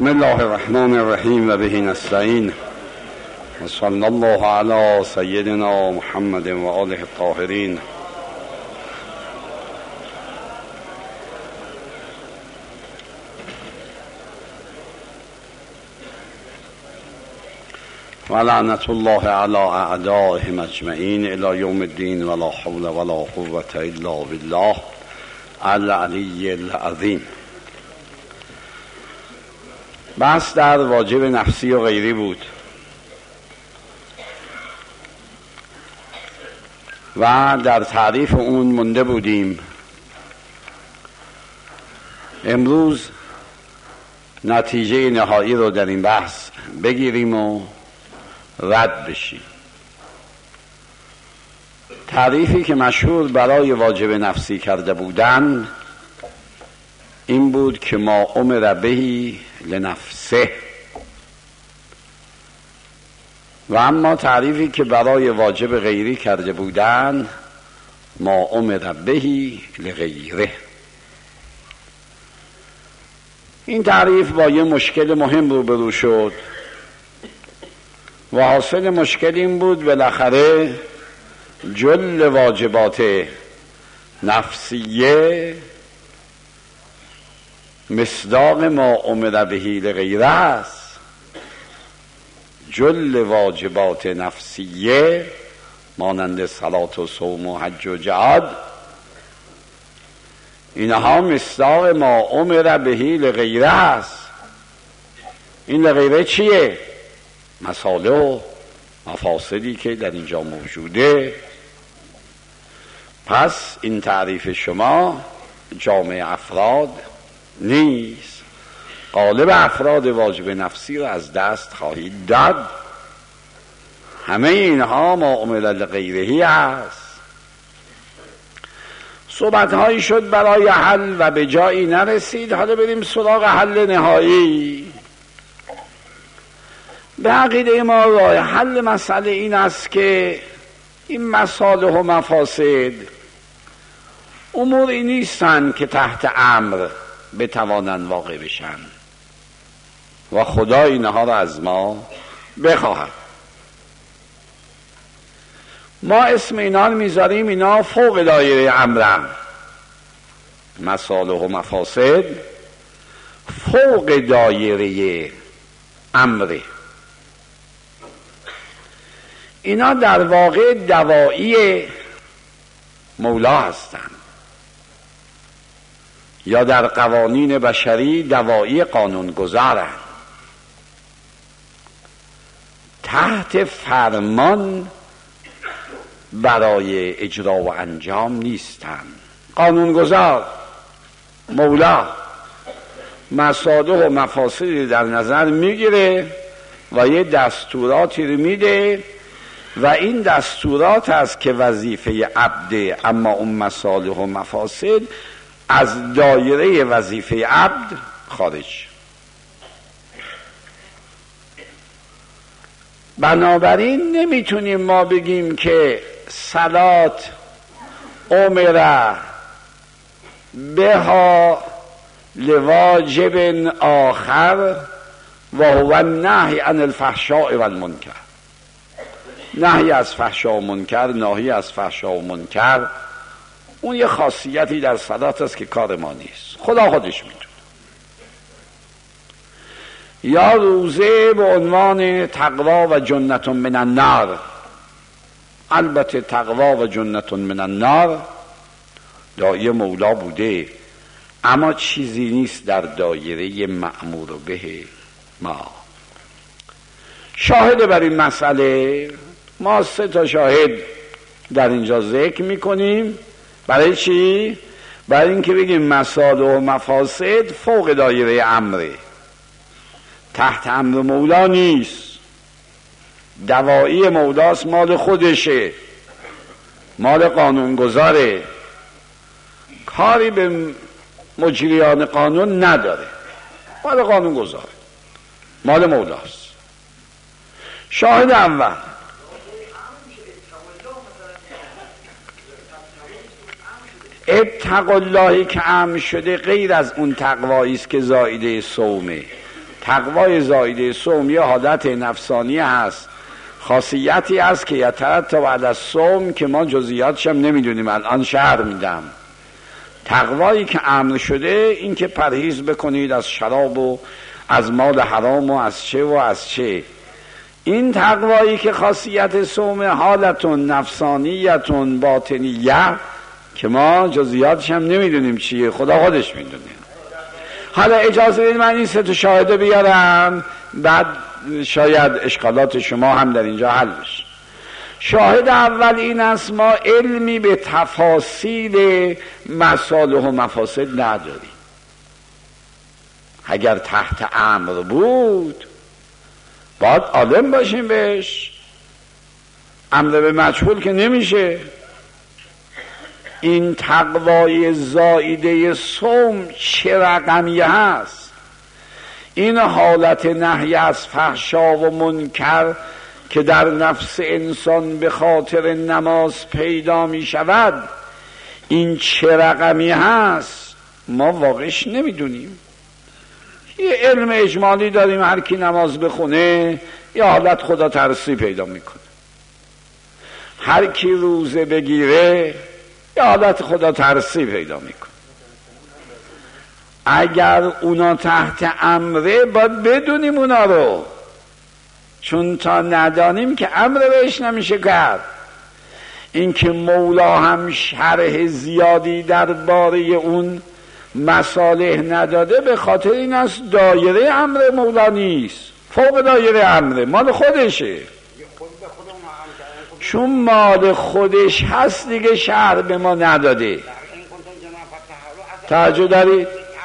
بسم الله الرحمن الرحیم و به نستعین و صلی الله علی سیدنا محمد و آله الطاهرین. و لعنت الله علی اعدائهم اجمعین الی یوم الدین و لا حول ولا قوة الا بالله العلی العظیم. بحث در واجب نفسی و غیری بود و در تعریف اون مونده بودیم. امروز نتیجه نهایی رو در این بحث بگیریم و رد بشیم. تعریفی که مشهور برای واجب نفسی کرده بودن این بود که ما امر بهی لنفسه، و اما تعریفی که برای واجب غیری کرده بودن ما امر بهی لغیره. این تعریف با یه مشکل مهم روبرو شد و حاصل مشکل این بود بالاخره جل واجبات نفسیه مصداق ما امر بهی لغیره است. جل واجبات نفسیه مانند صلات و صوم و حج و جهاد اینها مصداق ما امر بهی لغیره است. این لغیره چیه؟ مصالح و مفاسدی که در اینجا موجوده. پس این تعریف شما جامع افراد نیست. غالب افراد واجب نفسی رو از دست خواهید داد. همه اینها ما امر لغیرهی است. صحبت‌هایی شد برای حل و به جایی نرسید. حالا بریم سراغ حل نهایی. به عقیده ما راه حل مسئله این است که این مصالح و مفاسد اموری نیستن که تحت امر بتوانند واقع بشن و خدا اینها را از ما بخواهد. ما اسم اینا رو میذاریم اینا فوق دایره امرن. مصالح و مفاسد فوق دایره امره. اینا در واقع دوایی مولا هستند یا در قوانین بشری دوایی قانونگذارند. تحت فرمان برای اجرا و انجام نیستند. قانونگذار مولا مصالح و مفاسدی در نظر میگیره و یه دستوراتی رو میده و این دستورات است که وظیفه عبده. اما اون مصالح و مفاسد از دایره وظیفه عبد خارج. بنابراین نمیتونیم ما بگیم که صلات امر بها لواجب آخر و هو النهی عن الفحشاء و المنکر. نهی از فحشا و منکر، ناهی از فحشا و منکر، اون یه خاصیتی در صلات است که کار ما نیست. خدا خودش میدونه. یا روزه به عنوان تقوا و جنت من النار. البته تقوا و جنت من النار دایره مولا بوده اما چیزی نیست در دایره مأمور به ما. شاهد بر این مسئله ما 3 شاهد در اینجا ذکر میکنیم. برای چی؟ برای اینکه بگیم مصالح و مفاسد فوق دایره امره، تحت امر مولا نیست. دوایی مولاست، مال خودشه، مال قانونگذاره، کاری به مجریان قانون نداره، مال قانونگذاره، مال مولاست. شاهد اول اتقوا الله که امر شده غیر از اون تقوایی است که زائده صومه. تقوای زائده صوم یه حالت نفسانی هست، خاصیتی هست که یترتب علی الصوم که ما جزئیاتش هم نمیدونیم، الان شرح میدم. تقوایی که امر شده این که پرهیز بکنید از شراب و از مال حرام و از چه و از چه. این تقوایی که خاصیت صوم حالتون نفسانیتون باطنیه که ما جزئیاتش هم نمیدونیم چیه، خدا خودش میدونه. حالا اجازه بدید من این سه تا شاهده بیارم، بعد شاید اشکالات شما هم در اینجا حل بشه. شاهد اول این است ما علمی به تفاصیل مصالح و مفاسد نداریم. اگر تحت امر بود باید عالم باشیم بهش، امر به مجهول که نمیشه. این تقوای زائده صوم چه رقمیه هست؟ این حالت نهی از فحشا و منکر که در نفس انسان به خاطر نماز پیدا می شود، این چه رقمی هست؟ ما واقعش نمیدونیم. یه علم اجمالی داریم، هر کی نماز بخونه یه حالت خدا ترسی پیدا میکنه، هر کی روزه بگیره یه حالت خدا ترسی پیدا میکنه. اگر اونا تحت امره باید بدونیم اونا رو، چون تا ندانیم که امر بهش نمیشه کرد. این که مولا هم شرح زیادی درباره اون مصالح نداده به خاطر این است دایره امر مولا نیست، فوق دایره امره مال خودشه. چون مال خودش هست دیگه شرح به ما نداده. توجه دارید؟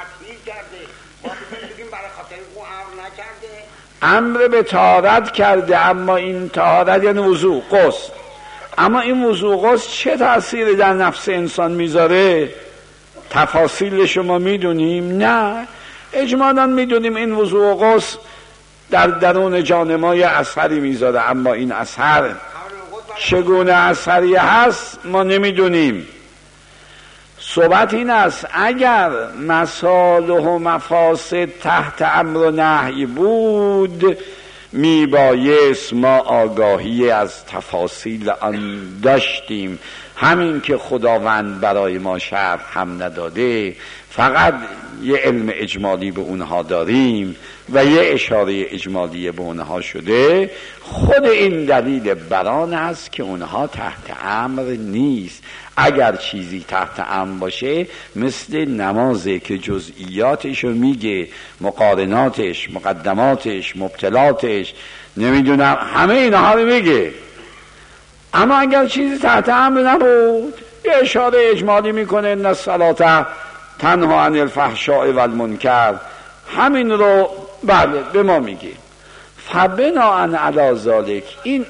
امر به طهارت کرده، اما این طهارت یعنی وضوء غسل، اما این وضوء غسل چه تأثیری در نفس انسان میذاره؟ تفاصیل شما میدونیم؟ نه، اجمالاً میدونیم این وضوء غسل در درون جان ما یه اثری میذاره، اما این اثر چگونه اثری هست ما نمیدونیم. صحبت این است اگر مصالح و مفاسد تحت امر و نهی بود میبایست ما آگاهی از تفاصیل آن داشتیم. همین که خداوند برای ما شرح هم نداده، فقط یه علم اجمالی به اونها داریم و یه اشاره اجمالی به اونها شده، خود این دلیل بران است که اونها تحت امر نیست. اگر چیزی تحت امر باشه مثل نمازه که جزئیاتش رو میگه، مقارناتش، مقدماتش، مبطلاتش، نمیدونم همه اینها رو میگه. اما اگر چیزی تحت امر نبود یه اشاره اجمالی میکنه ان الصلاة تنها عن الفحشاء والمنکر، همین رو بله به ما میگه. فبناء علی ذلک این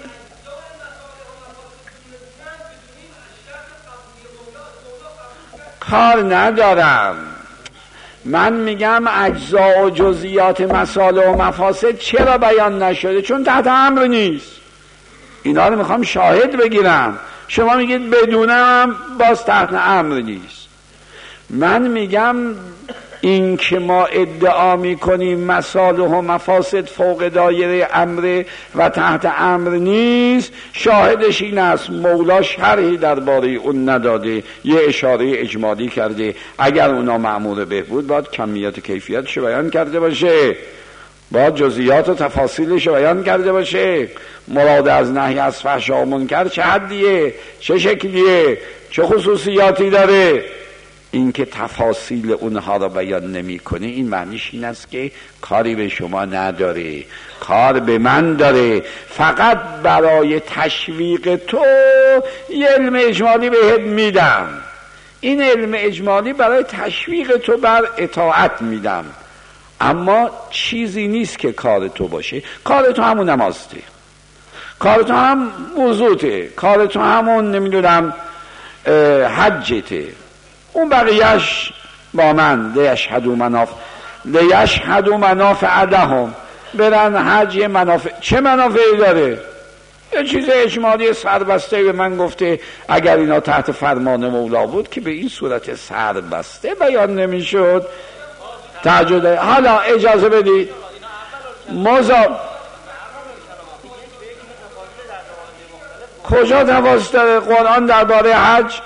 کار ندارم، من میگم اجزا و جزئیات مصالح و مفاسد چرا بیان نشده؟ چون تحت امر نیست. اینا رو میخوام شاهد بگیرم، شما میگید بدونم باز تحت امر نیست. من میگم این که ما ادعا میکنیم مصالح و مفاسد فوق دایره امر و تحت امر نیست، شاهدش این است مولا شرحی درباره اون نداده، یه اشاره اجمالی کرده. اگر اونا مأمور بهبود باید کمیت کیفیتش بیان کرده باشه، باید جزئیات و تفاصیلش بیان کرده باشه. مراد از نهی از فحشا و منکر چه حدیه، چه شکلیه، چه خصوصیاتی داره. این که تفاصیل اونها را بیان نمی کنه این معنیش این است که کاری به شما نداره، کار به من داره. فقط برای تشویق تو یه علم اجمالی بهت میدم، این علم اجمالی برای تشویق تو بر اطاعت میدم، اما چیزی نیست که کار تو باشه. کار تو همون نمازته، کار تو هم وضوته، کار تو همون نمیدونم حجته، اون بقیهش با من لیشهدوا منافع لهم، برن حج. منافع چه منافعی داره؟ یه چیز اجمالی سربسته به من گفته اگر اینا تحت فرمان مولا بود که به این صورت سربسته بیان نمیشد. تعجب. حالا اجازه بدید کجا تفاوت داره قرآن درباره حج؟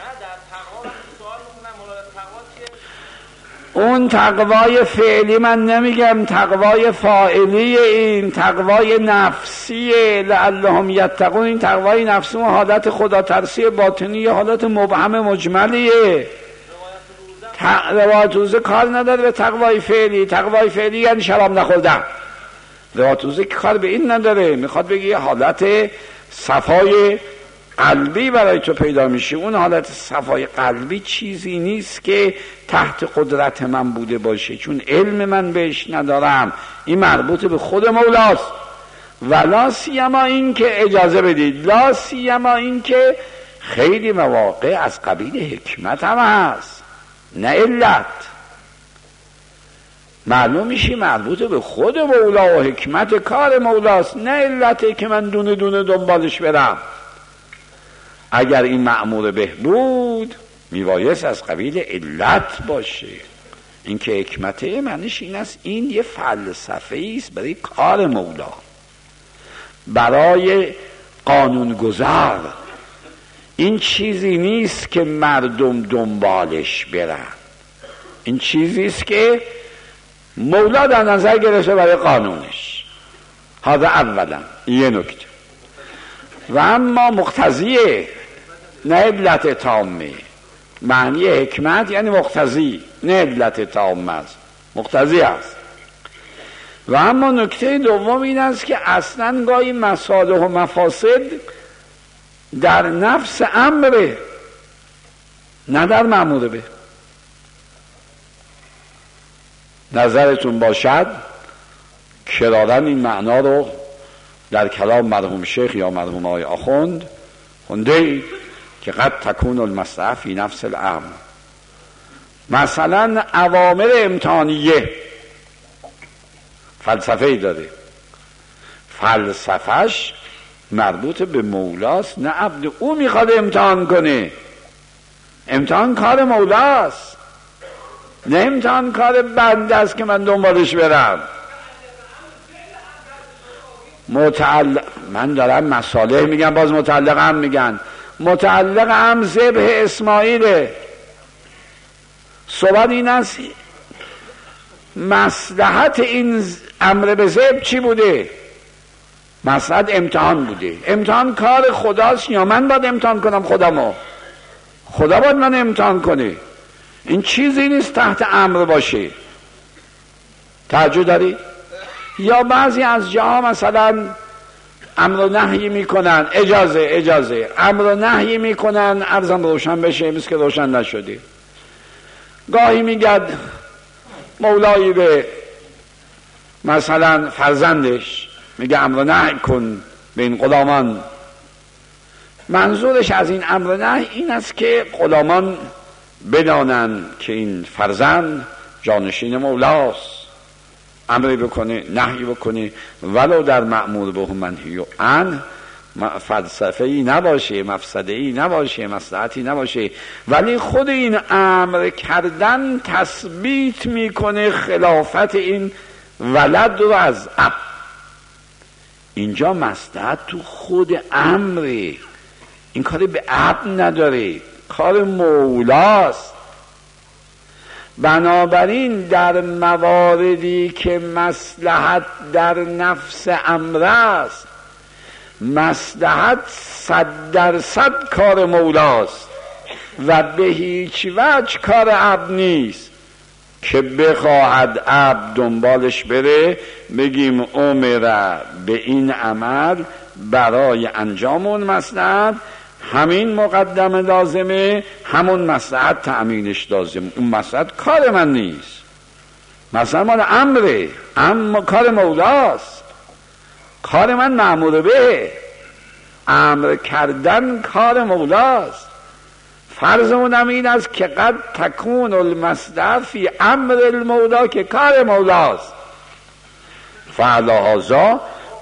اون تقوای فعلی من نمیگم، تقوای فاعلی، این تقوای نفسیه. لعلهم یتقون، این تقوای نفسی و حالت خدا ترسی باطنی، حالت مبهم مجملیه. روایت روزه کار نداره به تقوای فعلی. تقوای فعلی یعنی شراب نخوردن. روایت روزه کار به این نداره، میخواد بگی حالت صفای قلبی برای تو پیدا میشه. اون حالت صفای قلبی چیزی نیست که تحت قدرت من بوده باشه، چون علم من بهش ندارم. این مربوط به خود مولاست. و لا سیما این که اجازه بدید، لا سیما این که خیلی مواقع از قبیل حکمت هم هست نه علت. معلوم میشه مربوط به خود مولا و حکمت کار مولاست، نه علته که من دونه دونه دنبالش برم. اگر این مأمور به بود میبایست از قبیل علت باشه. این که حکمته معنیش این است این یه فلسفه است برای کار مولا، برای قانونگذار. این چیزی نیست که مردم دنبالش برن، این چیزی است که مولا در نظر گرفته برای قانونش. هذا اولا یه نکته. و اما مقتضیه نه علت تامه. معنی حکمت یعنی مقتضی، نه علت تامه است، مقتضی است. و اما نکته دوم این است که اصلا گاهی مصالح و مفاسد در نفس امره نه در مأمور به. نظرتون باشد کرارن این معنا رو در کلام مرحوم شیخ یا مرحوم آقای آخوند خونده اید که قد تکون المصلحه فی نفس الامر. مثلا اوامر امتحانیه فلسفه ای داره، فلسفهش مربوط به مولاست نه عبد. او میخواد امتحان کنه، امتحان کار مولاست، نه امتحان کار بنده است که من دنبالش برم. من دارم مصالح میگم، باز متعلق هم میگن. متعلق هم ذبح اسماعیله. صحبت این است مصلحت این امر به ذبح چی بوده؟ مصلحت امتحان بوده. امتحان کار خداست یا من باید امتحان کنم خودمو؟ خدا باید من امتحان کنه. این چیزی نیست تحت امر باشه. توجه داری؟ یا بعضی از جاها مثلا امر و نهی میکنن، اجازه امر و نهی میکنن، عرضم روشن بشه مثل که روشن نشده. گاهی میگد مولایی به مثلا فرزندش میگه امر و نهی کن به این غلامان. منظورش از این امر و نهی این است که غلامان بدانن که این فرزند جانشین مولاست، امری بکنه نهی بکنه، ولو در مأمور به منهی و عن فلسفه‌ای نباشه، مفسده‌ای نباشه، مصلحتی نباشه، ولی خود این امر کردن تثبیت میکنه خلافت این ولد رو از اب. اینجا مصلحت تو خود امره، این کاری به اب نداره، کار مولاست. بنابراین در مواردی که مصلحت در نفس امر است، مصلحت 100% کار مولاست و به هیچ وجه کار عبد نیست که بخواهد عبد دنبالش بره بگیم امر به این عمل برای انجام اون مصلحت همین مقدمه لازمه، همون مصلحت تأمینش لازمه. اون مصلحت کار من نیست، مثلا مال امره، اما کار مولاست. کار من مأمور به، امر کردن کار مولاست. فرضمون این است که قد تکون المصلحه فی امر المولا، که کار مولاست. فعلی هذا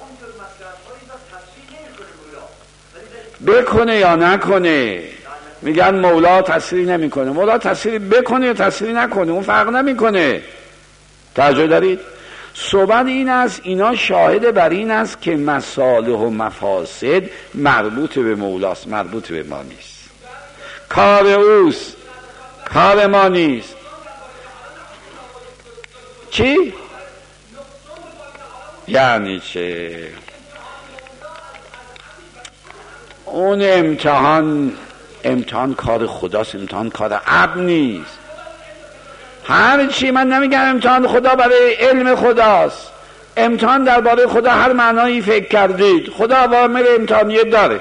بکنه یا نکنه، میگن مولا تسریع نمیکنه. مولا تسریع بکنه یا تسریع نکنه اون فرق نمیکنه. توجه دارید؟ صحبت این است، اینا شاهد بر این است که مصالح و مفاسد مربوط به مولاست، مربوط به ما نیست، کار اوست، کار ما نیست. چی؟ یعنی چه؟ اون امتحان کار خداست، امتحان کار عبد نیست. هر چی، من نمیگم امتحان خدا برای علم خداست، امتحان درباره خدا هر معنایی فکر کردید، خدا اوامر امتحانیه داره.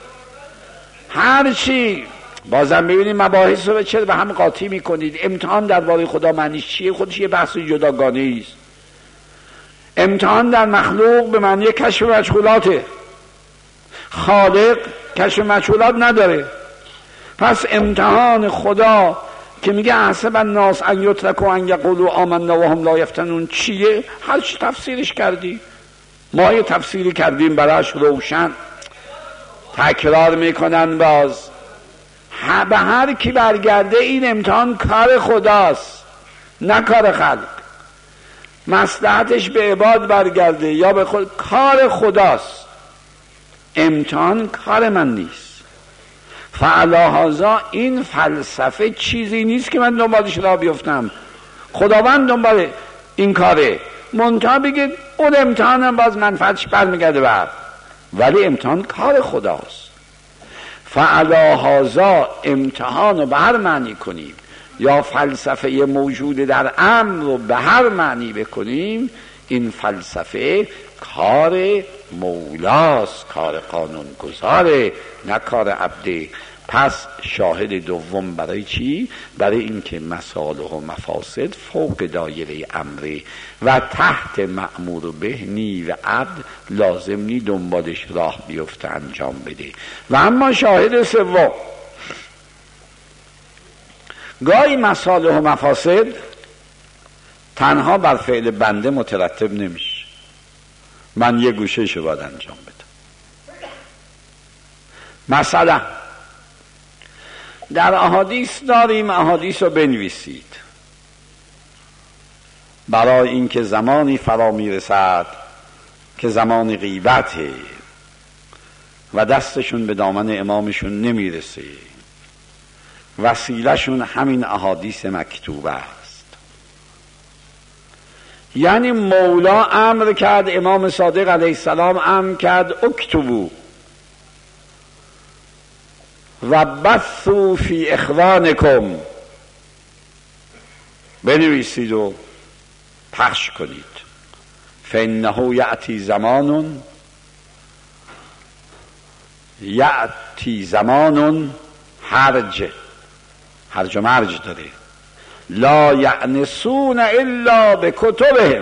هر چی بازم ببینید مباحث رو چرا به هم قاطی میکنید؟ امتحان درباره خدا معنیش چیه؟ خودش یه بحث جداگانه است. امتحان در مخلوق به معنی کشف مشغولاته، خالق کشف مشغولات نداره. پس امتحان خدا که میگه احسب الناس ان یترکوا ان یقولوا آمنا وهم لا یفتنون چیه؟ هر چی تفسیرش کردی، ما یه تفسیری کردیم براش روشن، تکرار میکنن باز. به هر کی برگرده این امتحان کار خداست نه کار خلق، مصلحتش به عباد برگرده یا به خود، کار خداست. امتحان کار من نیست. فعلاهذا این فلسفه چیزی نیست که من دنبالش را بیفتم، خداوند دنبال این کاره. منتها بگید اون امتحانم باز منفعتش برمیگرده بر، ولی امتحان کار خداست. فعلاهذا امتحان رو به هر معنی کنیم یا فلسفه موجود در امر رو به هر معنی بکنیم، این فلسفه کار مولاست، کار قانون گذاره، نه کار عبده. پس شاهد دوم برای چی؟ برای اینکه مصالح و مفاسد فوق دایره امره و تحت مأمور به نی و عبد لازم نی دنبالش راه بیفته انجام بده. و اما شاهد سوم، گاهی مصالح و مفاسد تنها بر فعل بنده مترتب نمیشه، من یه گوشهشو باید انجام بدم. مثلا در احادیث داریم، احادیث رو بنویسید برای اینکه زمانی فرا میرسد که زمان غیبته و دستشون به دامن امامشون نمیرسه، وسیلهشون همین احادیث مکتوبه است. یعنی مولا امر کرد، امام صادق علیه السلام امر کرد اکتبو و بثوا فی اخوانکم، بنویسید و پخش کنید. فانه یأتی زمان هرج و مرج داره، لا یعنسون الا بکتبهم،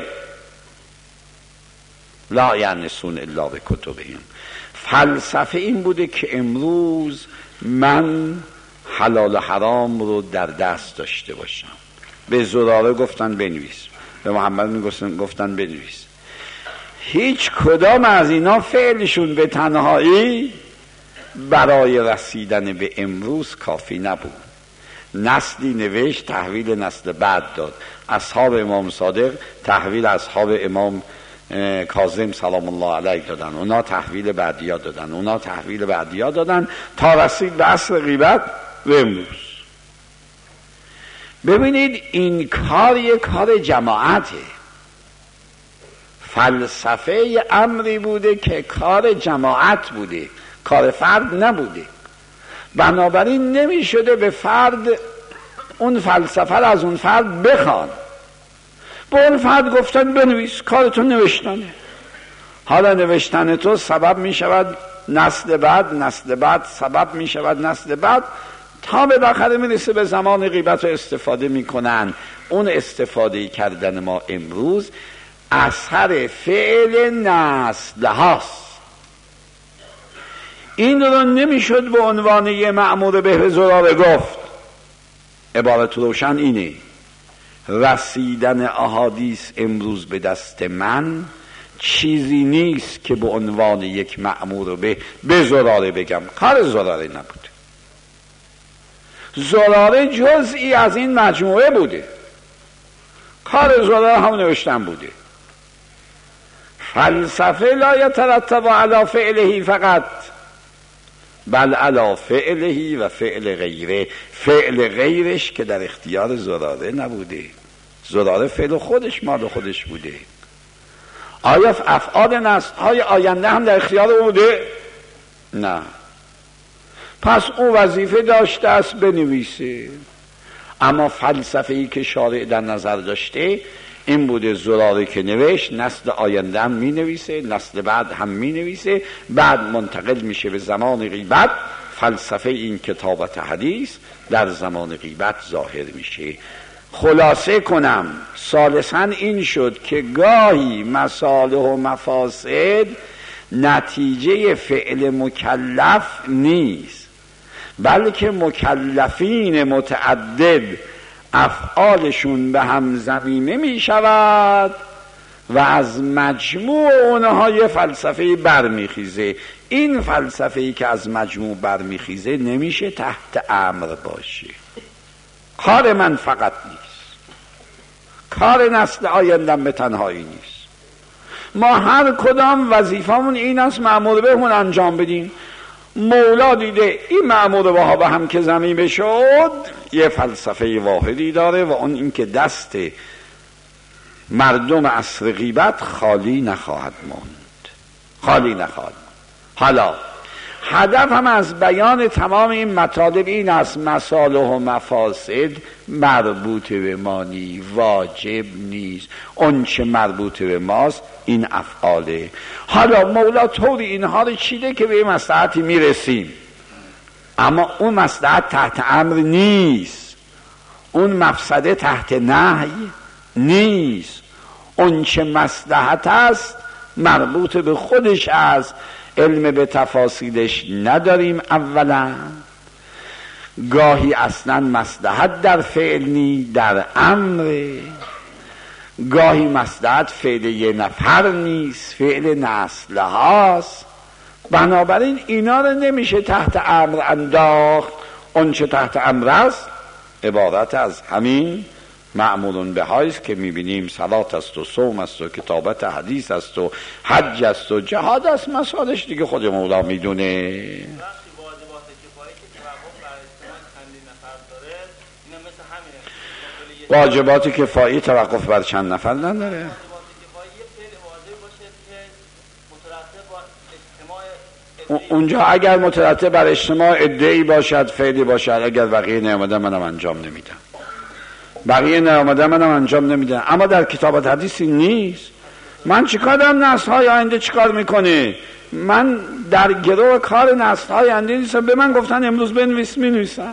لا یعنسون الا بکتبهم. فلسفه این بوده که امروز من حلال و حرام رو در دست داشته باشم. به زراره گفتن بنویس، به محمد گفتن بنویس. هیچ کدام از اینا فعلشون به تنهایی برای رسیدن به امروز کافی نبود. نسلی نوشت، تحویل نسل بعد داد. اصحاب امام صادق تحویل اصحاب امام کاظم سلام الله علیه دادن، اونا تحویل بعدیا دادن، اونا تحویل بعدیا دادن تا رسید به عصر غیبت و امروز. ببینید این کار یک کار جماعته. فلسفه امری بوده که کار جماعت بوده، کار فرد نبوده. بنابراین نمی شده به فرد اون فلسفه را از اون فرد بخوان. به اون فرد گفتن بنویس، کارتون نوشتنه. حالا نوشتن تو سبب می شود نسل بعد سبب می شود نسل بعد، تا به بالاخره می رسه به زمان غیبت و استفاده می کنن. اون استفاده کردن ما امروز اثر فعل نسل هاست. این رو نمیشد به عنوان یه مأمور به زراره گفت. عبارت روشن اینه: رسیدن احادیث امروز به دست من چیزی نیست که به عنوان یک مأمور به زراره بگم. کار زراره نبوده. زراره جزئی از این مجموعه بوده. کار زراره هم نوشتن بوده. فلسفه لا یترتب علی فعله فقط بل علی فعله و فعل غیره، فعل غیرش که در اختیار زراره نبوده، زراره فعل خودش مال خودش بوده. آیا افعال نسل‌های آینده هم در اختیار او بوده؟ نه. پس او وظیفه داشته است بنویسه، اما فلسفه‌ای که شارع در نظر داشته این بوده زراره که نوشت نسل آینده هم می نویسه، نسل بعد هم می نویسه، بعد منتقل میشه به زمان غیبت. فلسفه این کتابت حدیث در زمان غیبت ظاهر میشه. خلاصه کنم، ثالثاً این شد که گاهی مصالح و مفاسد نتیجه فعل مکلف نیست، بلکه مکلفین متعدد افعالشون به هم ضمیمه می شود و از مجموع اونها یه فلسفه برمیخیزه. این فلسفه‌ای که از مجموع برمیخیزه نمیشه تحت امر باشه. کار من فقط نیست، کار نسل آیندم به تنهایی نیست. ما هر کدام وظیفمون این است مأمور بهمون انجام بدیم. مولا دیده این مأمور بها به هم که ضمیمه شد یه فلسفه واحدی داره و اون این که دست مردم عصر غیبت خالی نخواهد ماند، خالی نخواهد ماند. حالا هدفم از بیان تمام این مطالب این است مصالح و مفاسد مربوط به ما نی، واجب نیست. اون چه مربوط به ماست این افعاله. حالا مولا طوری اینها رو چیده که به مصلحتی میرسیم، اما اون مصلحت تحت امر نیست، اون مفسده تحت نهی نیست. اون چه مصلحت است مربوط به خودش است، علم به تفاصیلش نداریم. اولا گاهی اصلا مصلحت در فعل نی، در امر. گاهی مصلحت فعل یه نفر نیست، فعل نسل هاست. بنابراین اینا رو نمیشه تحت امر انداخت. اون چه تحت امر است عبارت از همین مأمورون به هایست که میبینیم صلات است و صوم است و کتابت حدیث است و حج است و جهاد است. مسائلش دیگه خود مولا میدونه. واجبات کفایی توقف بر چند نفر نداره. اونجا اگر مترتب بر اجتماع عده‌ای باشد فعلی باشد، اگر بقیه نیامده منم انجام نمیدم، بقیه نیامده منم انجام نمیدم. اما در کتابت حدیثی نیست. من چیکار دارم نسل‌های آینده چیکار میکنه؟ من در گروه کار نسل‌های آینده نیستم. به من گفتن امروز بنویس، مینویسم.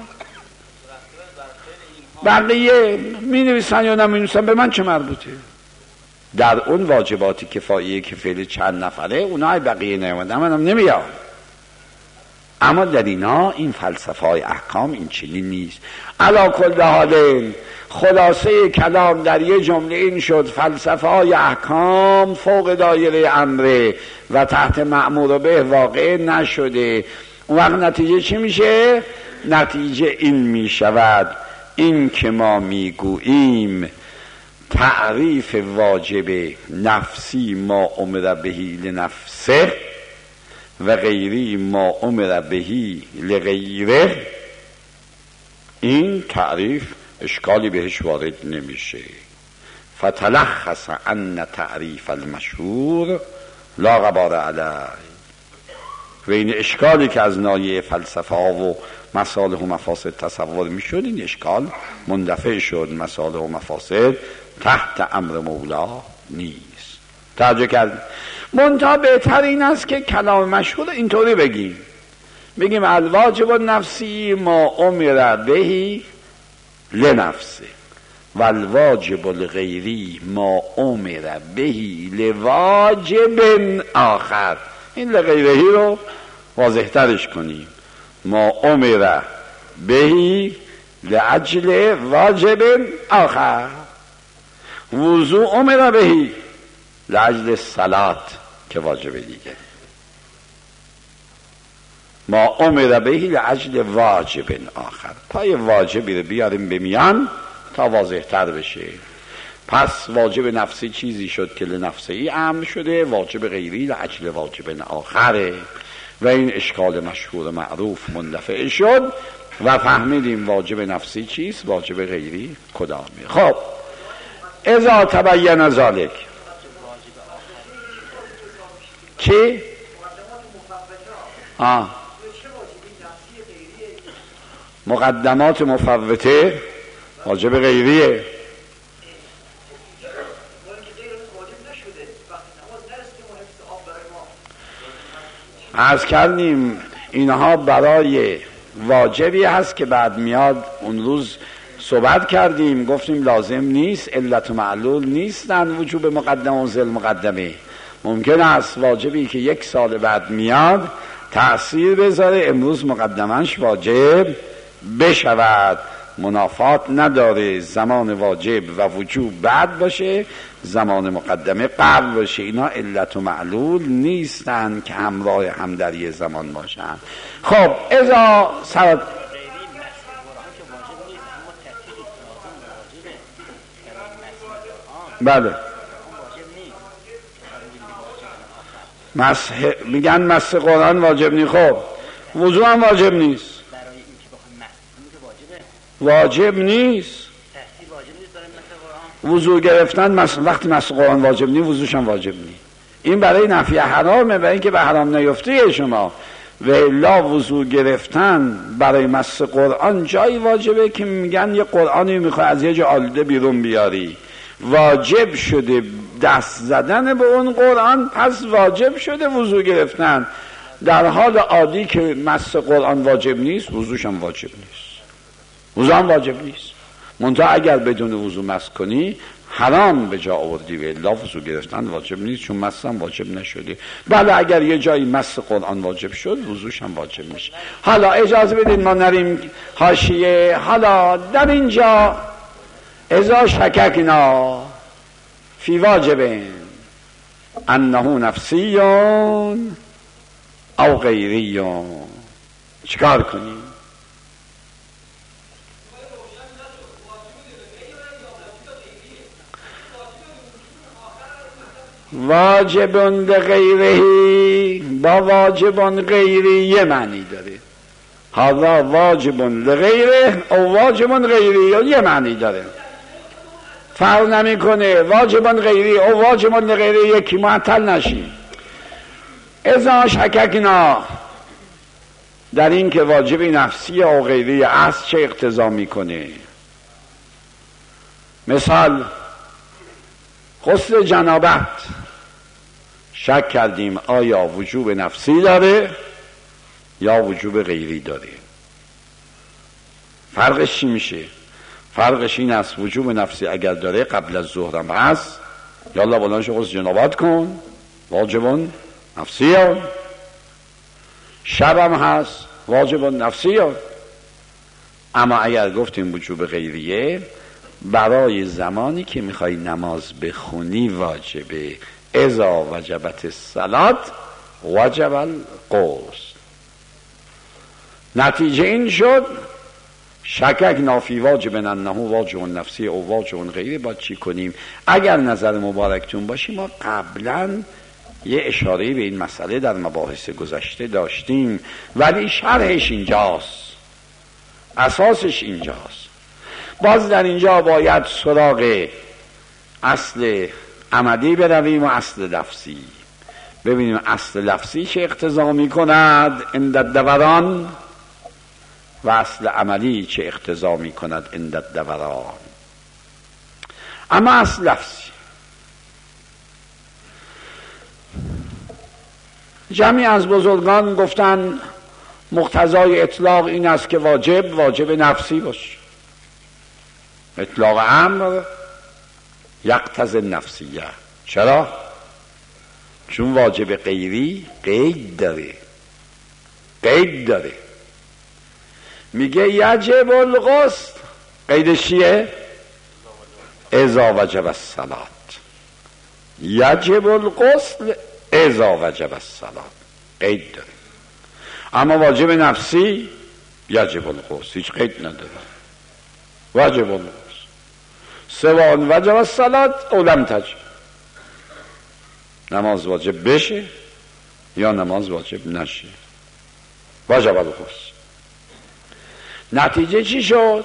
بقیه مینویسن یا نمینویسن به من چه مربوطه؟ در اون واجباتی کفاییه که فعل چند نفره اونای بقیه نیامده منم نمیام. اما در اینا این فلسفه های احکام این چنین نیست. علا کل حال خلاصه کلام در یه جمله این شد فلسفه های احکام فوق دایره امره و تحت مأمور به واقع نشده. اون وقت نتیجه چی میشه؟ نتیجه این میشود این که ما میگوییم تعریف واجب نفسی ما امر بهی لنفسه و غیری ما امر بهی لغیره، این تعریف اشکالی بهش وارد نمیشه. فتلخص ان تعریف المشهور لا غبار علیه. و این اشکالی که از ناحیه فلسفه ها و مصالح و مفاسد تصور میشد این اشکال مندفع شد. مصالح و مفاسد تحت امر مولا نیست. توجه کرد؟ منتها بهتر این است که کلام مشهور اینطوری بگیم الواجب النفسی ما امر بهی لنفسه و الواجب الغیری ما امر بهی لواجب آخر. این لغیرهی رو واضح ترش کنیم. ما امر بهی لعجل واجب آخر. وضو امر بهی لعجل صلات که واجب دیگه. ما امر بهی لعجل واجب آخر. پای واجبی رو بیاریم به میان تا واضح تر بشه. پس واجب نفسی چیزی شد که لنفسی امر شده، واجب غیری لأجل واجب آخره و این اشکال مشهور معروف مندفع شد و فهمیدیم واجب نفسی چیست، واجب غیری کدامه. خب اذا تبین ذلک چی؟ مقدمات مفوته واجب غیریه. عرض کردیم اینها برای واجبی هست که بعد میاد. اون روز صحبت کردیم گفتیم لازم نیست، علت و معلول نیستن وجوب مقدمه و ذل مقدمه. ممکن است واجبی که 1 سال بعد میاد تأثیر بذاره، امروز مقدمش واجب بشود. منافات نداره زمان واجب و وجوب بعد باشه، زمان مقدمه قبل باشه. اینا علت و معلول نیستن که همراه هم در یه زمان باشن. خب اذا سرد بله میگن مس قرآن واجب نیست. خب وضو هم واجب نیست، واجب نیست وضو گرفتن. وقتی مس قرآن واجب نیست وضوش هم واجب نیست. این برای نفی حرامه، برای اینکه به حرام نیفته شما. و الا وضو گرفتن برای مس قرآن جایی واجبه که میگن یه قرآنی میخوای از یه جا آلوده بیرون بیاری، واجب شده دست زدن به اون قرآن، پس واجب شده وضو گرفتن. در حال عادی که مس قرآن واجب نیست وضوش هم واجب نیست، وضو هم واجب نیست. منتها اگر بدون وضو مس کنی حرام به جا آوردی، و الا وضو گرفتن واجب نیست چون مس هم واجب نشده. بله اگر یه جایی مس قرآن واجب شد وضوش هم واجب میشه. حالا اجازه بدید ما نریم حاشیه. حالا در اینجا اذا شککنا فی واجب انه نفسی او غیری چیکار کنیم؟ واجب لغیره با واجب غیری یه معنی داره. هذا واجب لغیره او واجب غیری یه معنی داره، فرق نمیکنه. واجب غیری او واجب لغیره یکی، معطل نشیم. اذا شککنا در این که واجب نفسی او غیری است چه اقتضا میکنه. مثال غسل جنابت شک کردیم آیا وجوب نفسی داره یا وجوب غیری داره. فرقش چی میشه؟ فرقش این است وجوب نفسی اگر داره قبل از ظهرم هست، یالا بلند شو غسل جنابت کن، واجب نفسی ها. شبم هست واجب نفسی ها. اما اگر گفتیم وجوب غیریه برای زمانی که میخوای نماز بخونی واجبه. اذا وجبت الصلاة وجب الغسل. نتیجه این شد شکک نافی واجب انه واجب نفسی او واجب غیری. با چی کنیم؟ اگر نظر مبارکتون باشی ما قبلا یه اشاره به این مسئله در مباحث گذشته داشتیم، ولی شرحش اینجاست، اساسش اینجاست. باز در اینجا باید سراغ اصل عملی برویم و اصل لفظی ببینیم. اصل لفظی چه اقتضا می کند عند الدوران و اصل عملی چه اقتضا می کند عند الدوران. اما اصل لفظی جمعی از بزرگان گفتن مقتضای اطلاق این است که واجب نفسی باشه. اطلاق امر یقتضی نفسیه. چرا؟ چون واجب غیری قید داره. میگه یجب الغسل، قیدش چیه؟ اذا وجب الصلاة. یجب الغسل اذا وجب الصلاة، قید داره. اما واجب نفسی یجب الغسل هیچ قید نداره، واجب الغسل. سواء وجب الصلاة او لم تجب، نماز واجب بشه یا نماز واجب نشه. واجب الغسل. نتیجه چی شد؟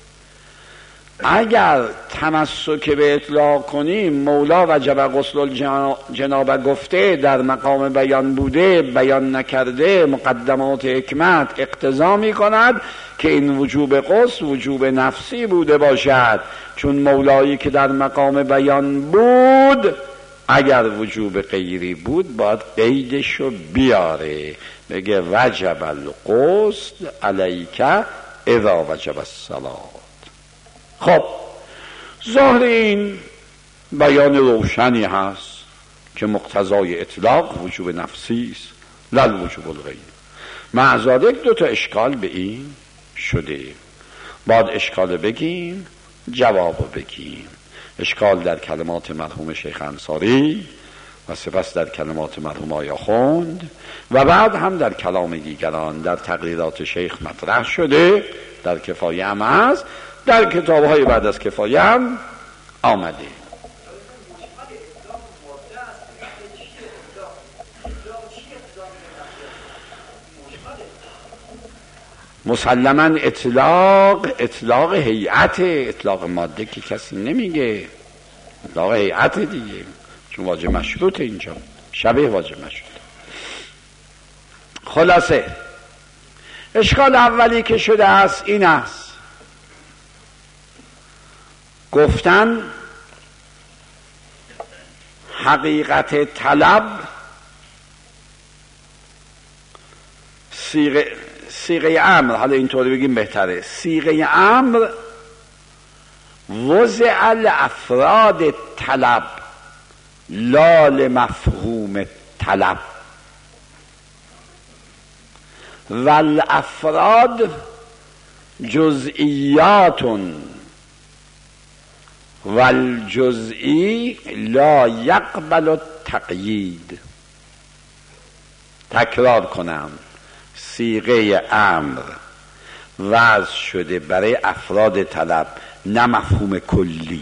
اگر تمسک به اطلاق کنیم مولا وجب غسل الجنابه گفته در مقام بیان بوده، بیان نکرده، مقدمات حکمت اقتضا می کند که این وجوب غسل وجوب نفسی بوده باشد، چون مولایی که در مقام بیان بود اگر وجوب غیری بود باید قیدشو بیاره، بگه وجب الغسل علیک اذا وجب الصلاة. خب ظاهر این بیان روشنی هست که مقتضای اطلاق وجوب نفسی است لا وجوب الغیر. مع ذالک دو تا اشکال به این شده، بعد اشکال بگیم جواب بگیم. اشکال در کلمات مرحوم شیخ انصاری و سپس در کلمات مرحوم آیاخوند و بعد هم در کلام دیگران در تقریرات شیخ مطرح شده، در کفایه هم هست، در کتاب‌های بعد از کفایه هم آمده. مسلماً اطلاق هیئت، اطلاق ماده که کسی نمیگه، اطلاق هیئت دیگه، چون واجب مشروط اینجا شبیه واجب مشروط. خلاصه اشکال اولی که شده است این است، گفتن حقیقت طلب صیغه امر، حالا اینطوری بگیم بهتره، صیغه امر وضع الافراد طلب لا لمفهوم طلب، والافراد جزئیات والجزئی لا یقبل التقیید. تکرار کنم، صیغه امر وضع شده برای افراد طلب نه مفهوم کلی.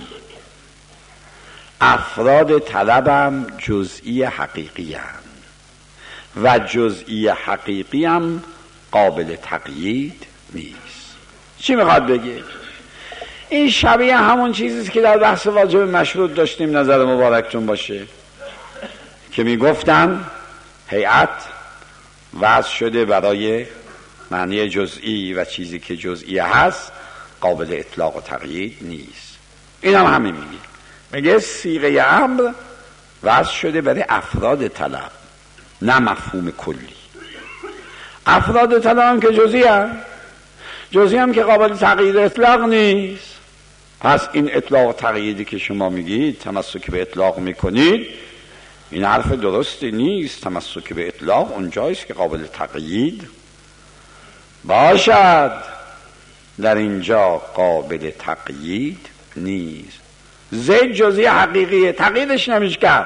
افراد طلب هم جزئی حقیقی هم و جزئی حقیقی هم قابل تقیید نیست. چی میخواد بگه؟ این شبیه همون چیزیست که در بحث واجب مشروط داشتیم، نظر مبارکتون باشه، که میگفتن هیئت وضع شده برای معنی جزئی و چیزی که جزئی هست قابل اطلاق و تقیید نیست. این هم همین میگه صیغه امر وضع شده برای افراد طلب نه مفهوم کلی. افراد طلب هم که جزئی هم که قابل تقیید اطلاق نیست. پس این اطلاق و تقییدی که شما میگید تمسک به اطلاق میکنید، این حرف درستی نیست. تمسک به اطلاق اونجاییست که قابل تقیید باشد، در اینجا قابل تقیید نیست. زید جزئی حقیقیه، تقییدش نمیشه کرد،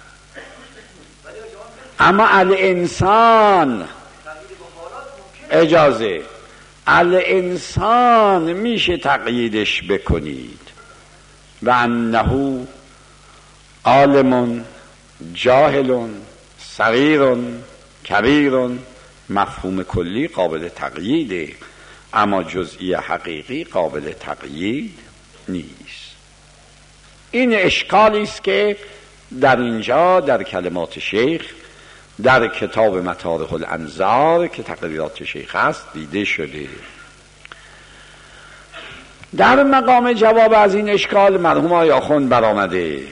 اما الانسان اجازه الانسان میشه تقییدش بکنید. و انه عالم جاهل صغیر کبیر، مفهوم کلی قابل تقییده، اما جزئی حقیقی قابل تقیید نیست. این اشکالی است که در اینجا در کلمات شیخ در کتاب مطارح الانظار که تقریرات شیخ است دیده شده. در مقام جواب از این اشکال مرحوم آیاخوند برآمده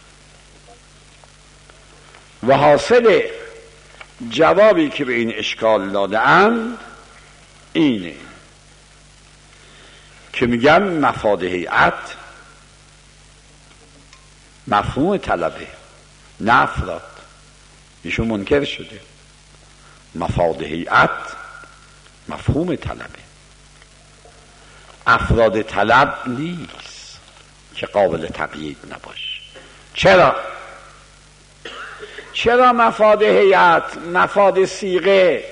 و حاصل جوابی که به این اشکال داده‌اند اینه که میگن مفاد هیئت مفهوم طلبه نه افراد. ایشون منکر شده. مفاد هیئت مفهوم طلبه، افراد طلب نیست که قابل تقیید نباشه. چرا مفاد هیئت، مفاد صیغه،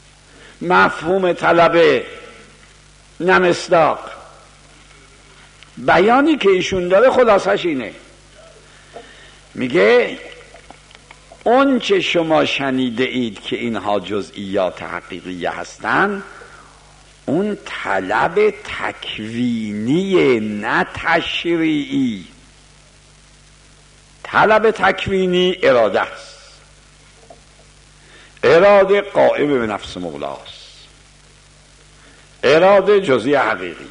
مفهوم طلبه نه مصداق؟ بیانی که ایشون داره خلاصش اینه، میگه اون چه شما شنیده اید که اینها جزئیات حقیقیه هستن، اون طلب تکوینی نه تشریعی. طلب تکوینی اراده است، اراده قائم به نفس مولاست، اراده جزئی حقیقیه.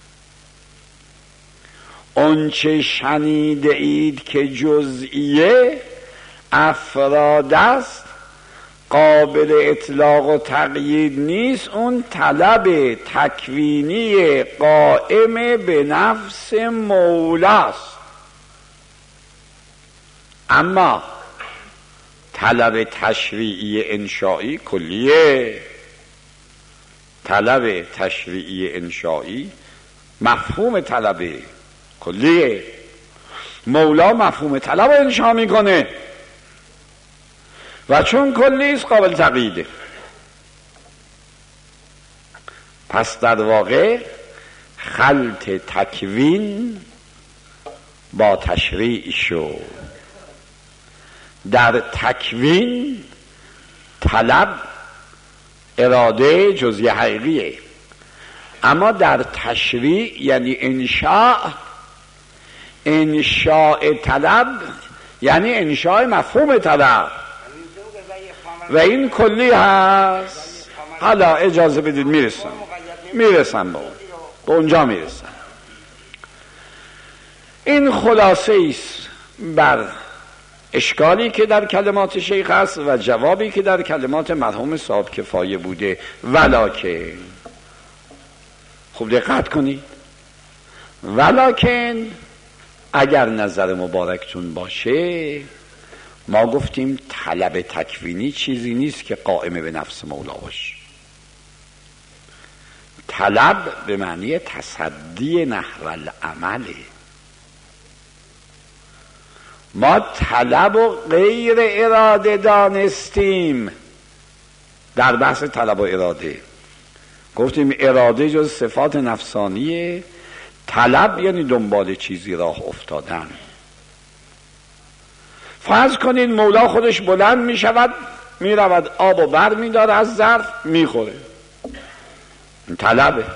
اون چه شنیده اید که جزئیه افراد است، قابل اطلاق و تقیید نیست، اون طلب تکوینی قائم به نفس مولاست. اما طلب تشریعی انشایی کلیه. طلب تشریعی انشایی مفهوم طلب کلیه. مولا مفهوم طلب انشا میکنه و چون کلیست قابل تقییده. پس در واقع خلط تکوین با تشریع شد. در تکوین طلب اراده جزئی حقیقیه، اما در تشریع یعنی انشاء طلب یعنی انشاء مفهوم طلب و این کلی هست. حالا اجازه بدید میرسم به اونجا میرسم. این خلاصه است بر اشکالی که در کلمات شیخ است و جوابی که در کلمات مرحوم صاحب کفایه بوده. ولکن خوب دقت کنید، ولکن اگر نظر مبارکتون باشه، ما گفتیم طلب تکوینی چیزی نیست که قائم به نفس مولا باشه. طلب به معنی تصدی نحو العمله. ما طلب و غیر اراده دانستیم در بحث طلب و اراده. گفتیم اراده جز صفات نفسانیه، طلب یعنی دنبال چیزی راه افتادن. فرض کنید مولا خودش بلند می شود، می رود آب و بر می داره از ظرف می خوره، طلبه.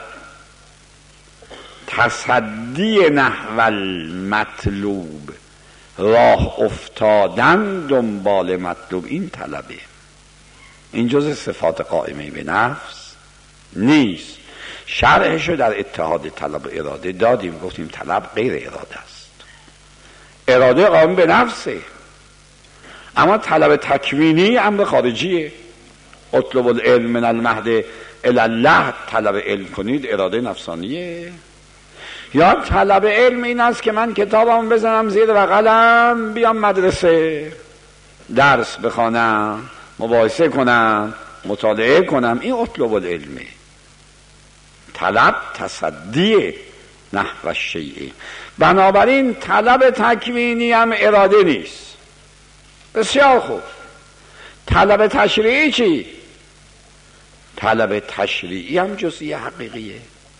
تصدی نحو المطلوب، راه افتادن دنبال مطلوب، این طلبه. این جز صفات قائمه به نفس نیست. شرحشو در اتحاد طلب و اراده دادیم، گفتیم طلب غیر اراده است، اراده قائم به نفسه. اما طلب تکوینی امر خارجیه. اطلب العلم من المهد الی الله، طلب علم کنید اراده نفسانیه. یا طلب علم این است که من کتابم بزنم زیر بغلم، بیام مدرسه درس بخوانم، مباحثه کنم، مطالعه کنم، این اطلب العلمه. طلب تصدی نحو الشیء. بنابراین طلب تکوینی هم اراده نیست. بسیار خوب. طلب تشریعی چی؟ طلب تشریعی هم جزئی حقیقیه.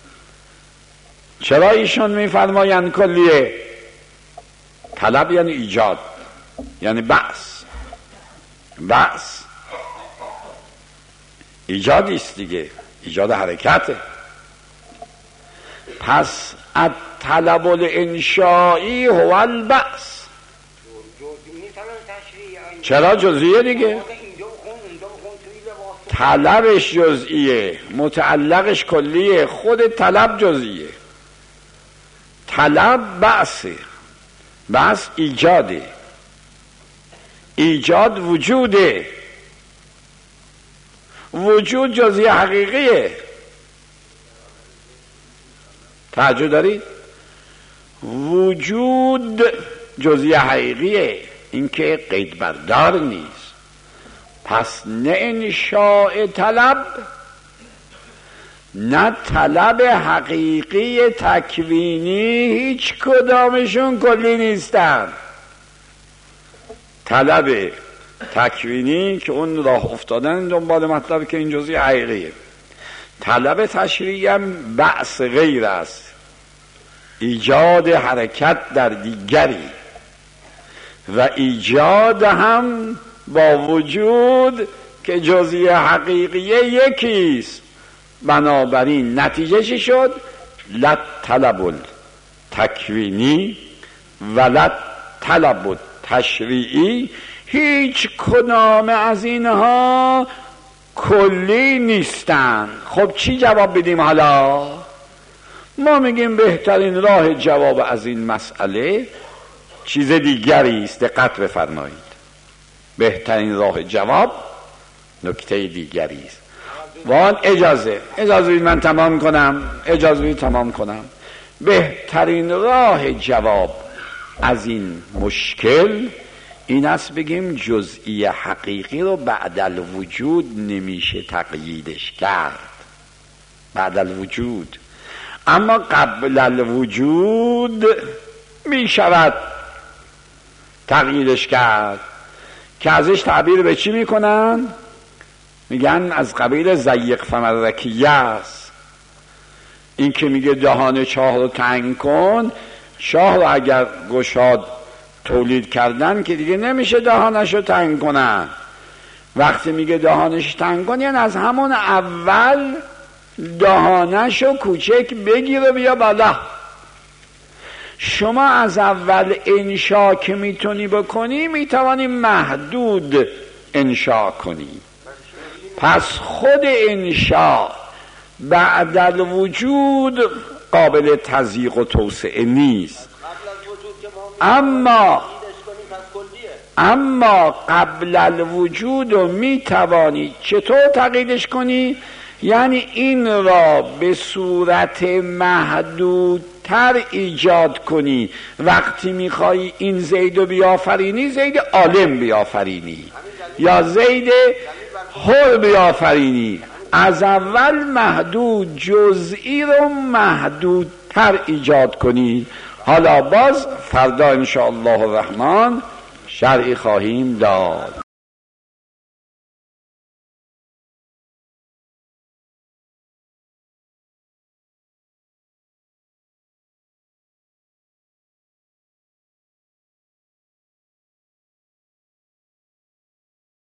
چرا ایشون میفرمایند کلیه؟ طلب یعنی ایجاد، یعنی بعث ایجادی است دیگه، ایجاد حرکته. پس الطلب الانشایی هو البعث. چرا جزئیه دیگه؟ طلبش جزئیه، متعلقش کلیه، خود طلب جزئیه. طلب بعثه، بعث ایجاده، ایجاد وجوده، وجود جزئی حقیقیه. توجه دارید؟ وجود جزئی حقیقیه، اینکه قید بردار نیست. پس نه انشاء طلب نه طلب حقیقی تکوینی، هیچ کدامشون کلی نیستن. طلب تکوینی که اون راه افتادن دنبال مطلب که این جزئی حقیقیه. طلب تشریعی هم بعث غیر است، ایجاد حرکت در دیگری و ایجاد هم با وجود که جزئی حقیقیه یکیست. بنابراین نتیجه چی شد؟ لط طلب تکوینی و لط طلب تشریعی، هیچ کدام از اینها کلی نیستن. خب چی جواب بدیم حالا؟ ما میگیم بهترین راه جواب از این مسئله چیز دیگری است. دقت بفرمایید، بهترین راه جواب نکته دیگری است. وان اجازه من تمام کنم. بهترین راه جواب از این مشکل این است بگیم جزئی حقیقی رو بعد الوجود نمیشه تقییدش کرد، بعد الوجود، اما قبل الوجود میشود تقییدش کرد که ازش تعبیر به چی میکنن؟ میگن از قبیل ضیق فمرکیه است. این که میگه دهان چاه رو تنگ کن، چاه رو اگر گشاد تولید کردن که دیگه نمیشه دهانش رو تنگ کنن. وقتی میگه دهانش تنگ کن یعنی از همون اول دهانش رو کوچک بگیر و بیا بالا. شما از اول انشا که میتونی بکنی میتوانی محدود انشا کنی. پس خود انشا بعد الوجود قابل تضییق و توسعه نیست. اما قبل الوجود رو میتوانی چطور تقییدش کنی؟ یعنی این را به صورت محدودتر ایجاد کنی. وقتی میخوای این زید رو بیافرینی، زید عالم بیافرینی یا زید حر بیافرینی، از اول محدود جزئی رو محدودتر ایجاد کنی. حالا باز فردا انشاءالله الرحمن شرعی خواهیم داد.